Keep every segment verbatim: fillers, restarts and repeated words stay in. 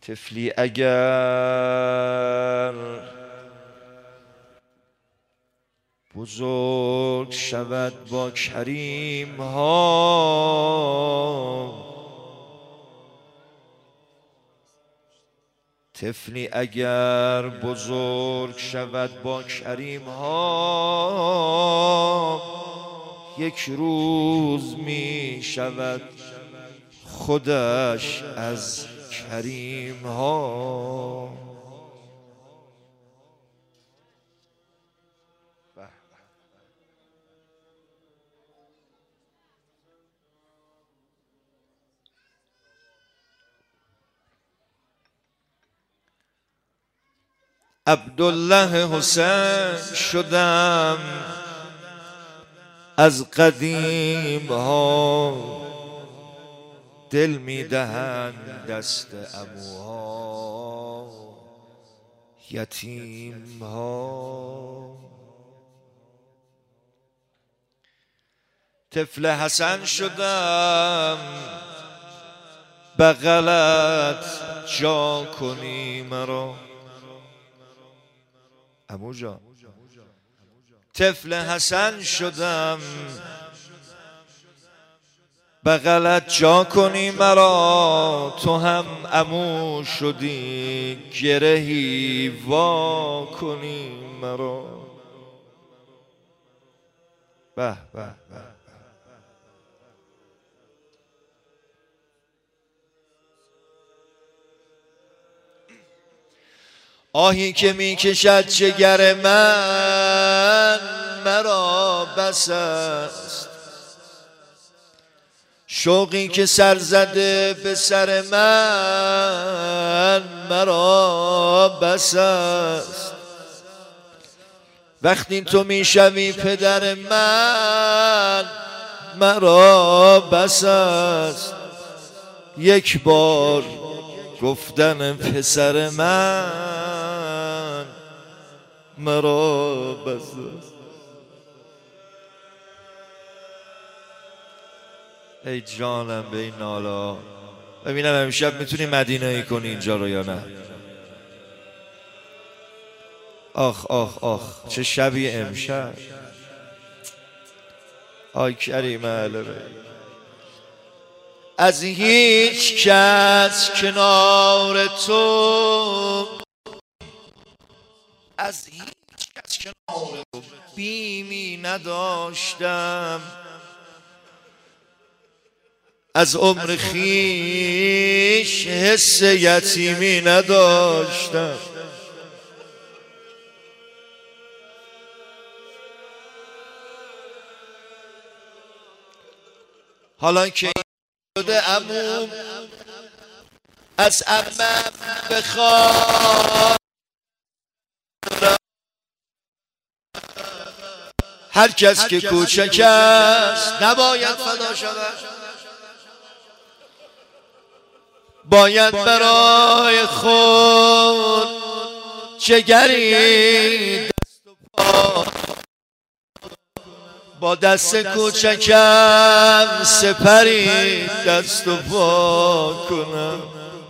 طفلی اگر بزرگ شود با کریم ها، طفلی اگر بزرگ شود با کریم ها، یک روز می شود خودش از کریم ها. عبدالله حسین شدم از قدیم ها، دل میدهند دست عموها یتیم ها. طفل حسن شدم بغلت جا کنی مرا عمو جان. طفل حسن شدم بغلت جا کنی مرا، تو هم عمو شدی گرهی وا کنی مرا. به به به آهی که می کشد جگر من مرا بس است، شوقی که سر زده به سر من مرا بس است. وقتی تو می شوی پدر من مرا بس است، یک بار گفتن پسر من مرا بس است. ای جانم به این نالا. ببینم امشب میتونی مدینه ای کنی اینجا رو یا نه؟ آخ آخ آخ چه شبی امشب. آی کریم اهل بیت. از هیچ کس کنار تو، از هیچ کس کنار تو بیمی نداشتم، از عمر خویش حس یتیمی نداشتم. حالا که شده عمو از عمم بخواد، هر کس که کوچک است نباید فدا شود، باید برای خود جگری دست و پا، با دست کوچکم سپری دست و پا کنم.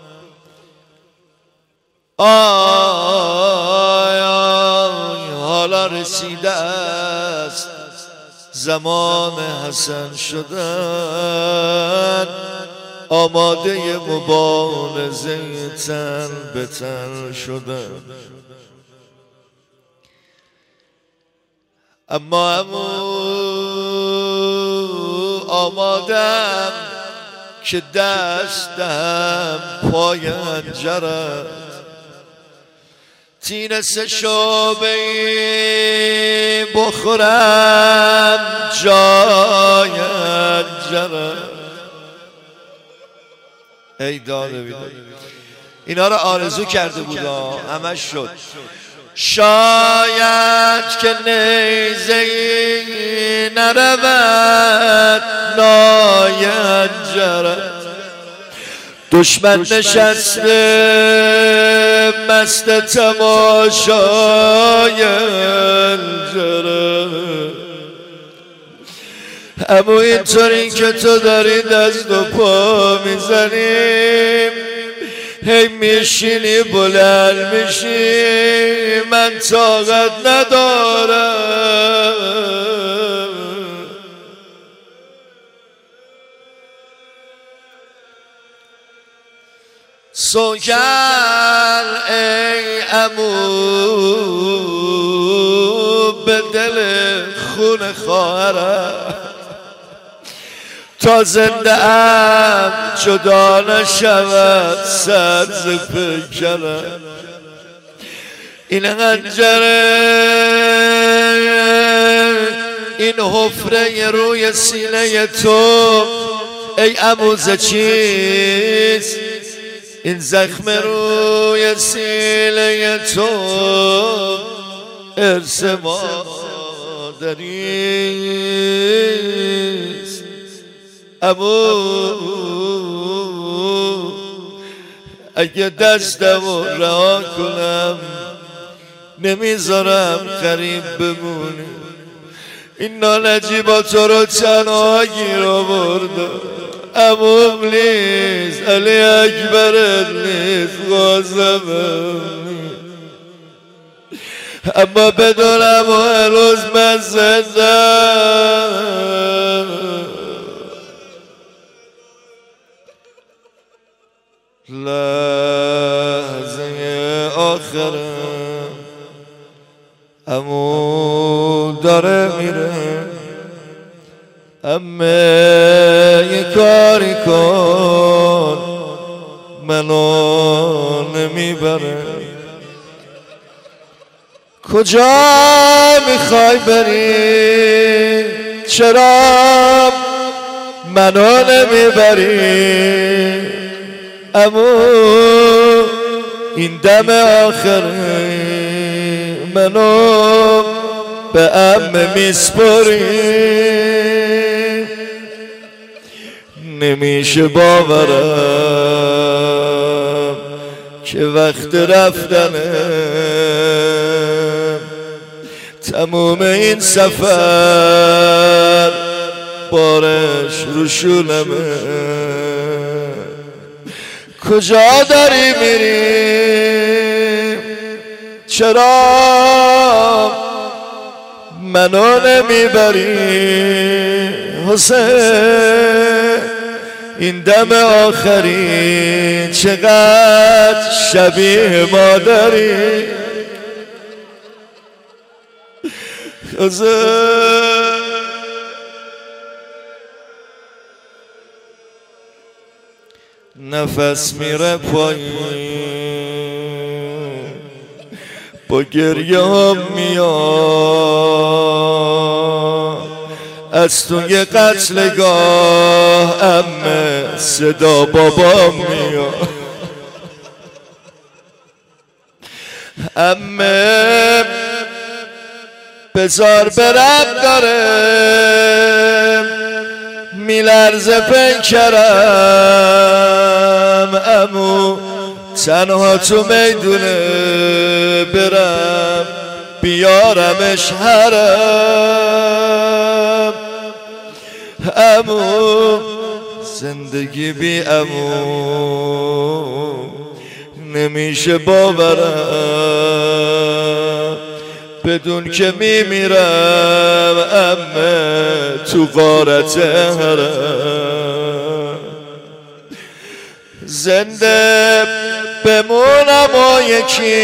آی آی حالا رسیده است زمان حسن شدن، آماده مبارزه تن به تن شدن. اما امو آمادم که دست دهم پای حنجرت، تیر سه شعبه بخورم جای حنجرت. ای داده بیداد اینا رو آرزو کرده بودم همش شد. شاید که نیزه‌ای نرود نای حنجرت، دشمن نشسته مست تماشای حنجرت. اما اینطوری که تو داری دست و پا میزنیم، هی میشینی بلند میشی من طاقت ندارم سوگل ای عمو به دل خون خواهرم تا زنده ام جدا نشود سر ز پیکرم این حنجره این حفره روی سینه تو ای عمو ز چیست این زخم روی سینه تو ارث مادریست عمو اگه دستمو رها کنم نمیذارم غریب بمونی این نالجی با تو رو تنها گیر آورده عموم نیست علی اکبرت نیست غازمم اما بدونم و هنوز من زندم لحظه آخرم عمو داره میره امه یه کاری کن منو نمیبره کجا میخوای بری چرا منو نمیبری امو این دم آخره منو به امه میسپری نمیشه باورم که وقت رفتنه تموم این سفر بارش رو شونمه کجا داری میری چرا منو نمیبری حسین این دم آخری چقدر شبیه مادری حسین نفس میره پایین با گریه هم میاد از توی قتلگاه امه صدا بابا میاد امه بذار برم داره میلرزه پیکرم امو تنها تو میدونه برم بیارمش حرم امو زندگی بی امو نمیشه باورم بدون که میمیرم امه تو غارت حرم زنده بمونم و یکی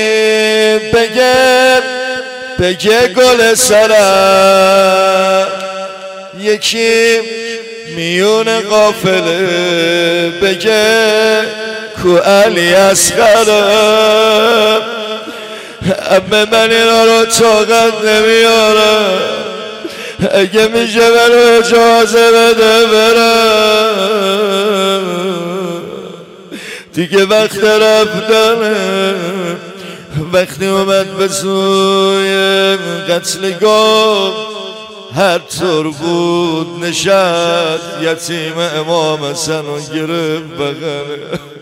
بگه بگه گل سرم یکی میون قافله بگه کو علی اصغرم امه من اینا رو طاقت نمیارم اگه میشه منو اجازه بده برم دیگه وقت رفتنه وقتی اومد به سوی قتلگاه هر طور بود نشست یتیم امام حسن و گرفت بغله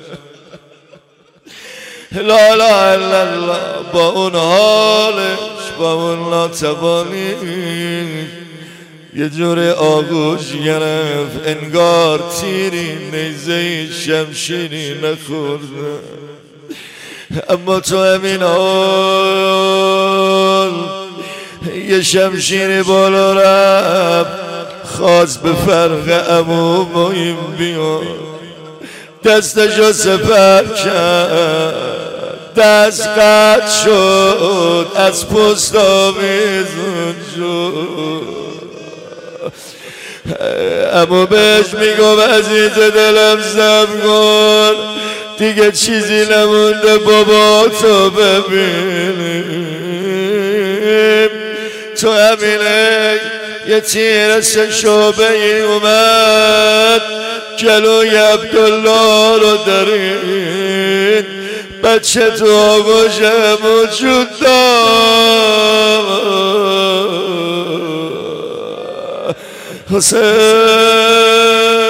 لا لا الا الله با اون حالش با اون ناتوانی یه جور آغوش گرفت انگار تیری نیزه شمشیری نخورده، اما تو همین حال یه شمشیری بالا رفت، خواست به فرق عمومایم بیاد، دستشو سپر کرد، دست قطع شد، از پست آویزون شد. اما بهش میگم عزیز دلم صبر کن، دیگه چیزی نمونده بابا تو ببینیم. تو همینه یه تیر سه شعبه ای اومد جلوی عبدالله رو درید، بچه تو آغوش موجود داشت. حسین